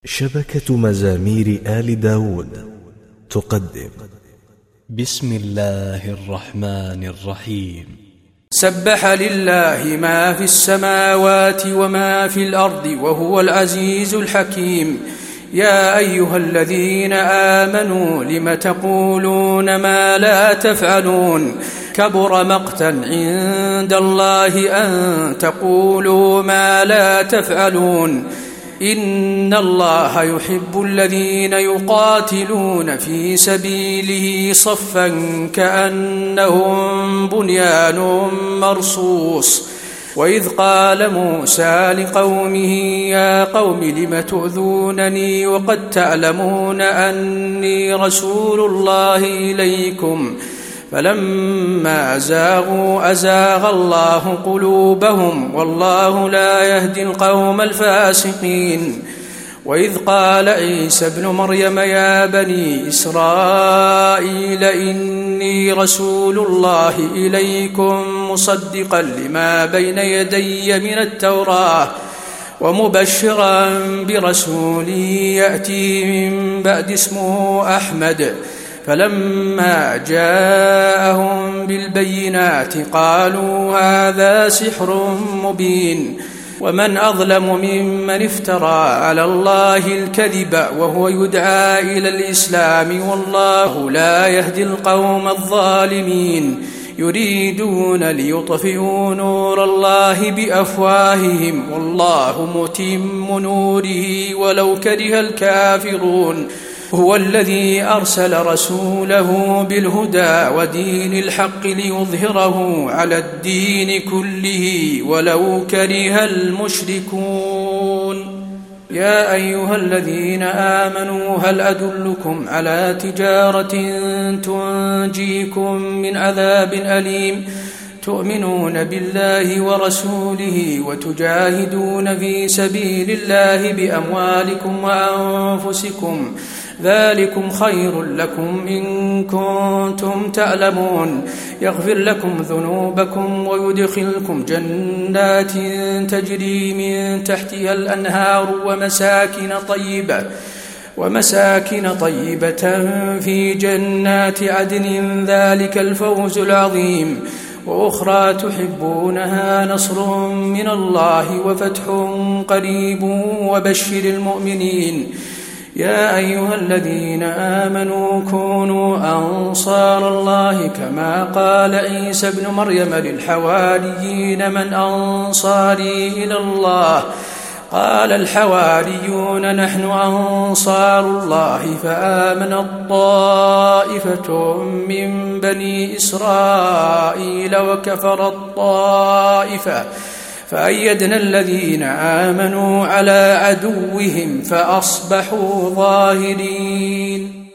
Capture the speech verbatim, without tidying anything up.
شبكة مزامير آل داود تقدم بسم الله الرحمن الرحيم. سبح لله ما في السماوات وما في الأرض وهو العزيز الحكيم. يا أيها الذين آمنوا لم تقولون ما لا تفعلون كبر مقتا عند الله أن تقولوا ما لا تفعلون. إن الله يحب الذين يقاتلون في سبيله صفا كأنهم بنيان مرصوص. وإذ قال موسى لقومه يا قوم لم تؤذونني وقد تعلمون أني رسول الله إليكم فلما زاغوا أزاغ الله قلوبهم والله لا يهدي القوم الفاسقين. وإذ قال عيسى ابن مريم يا بني إسرائيل إني رسول الله إليكم مصدقا لما بين يدي من التوراة ومبشرا برسول يأتي من بعد اسمه أحمد. فلما جاءهم بالبينات قالوا هذا سحر مبين. ومن أظلم ممن افترى على الله الكذب وهو يدعى إلى الإسلام والله لا يهدي القوم الظالمين. يريدون ليطفئوا نور الله بأفواههم والله متم نوره ولو كره الكافرون. هو الذي أرسل رسوله بالهدى ودين الحق ليظهره على الدين كله ولو كره المشركون. يا أيها الذين آمنوا هل أدلكم على تجارة تنجيكم من عذاب أليم تؤمنون بالله ورسوله وتجاهدون في سبيل الله بأموالكم وأنفسكم ذلكم خير لكم إن كنتم تعلمون. يغفر لكم ذنوبكم ويدخلكم جنات تجري من تحتها الأنهار ومساكن طيبة ومساكن طيبة في جنات عدن ذلك الفوز العظيم. وأخرى تحبونها نصر من الله وفتح قريب وبشر المؤمنين. يا أيها الذين آمنوا كونوا أنصار الله كما قال عيسى ابن مريم للحواريين من أنصاري إلى الله قال الحواريون نحن أنصار الله فآمنت طائفة من بني إسرائيل وكفرت طائفة فأيدنا الذين آمنوا على عدوهم فأصبحوا ظاهرين.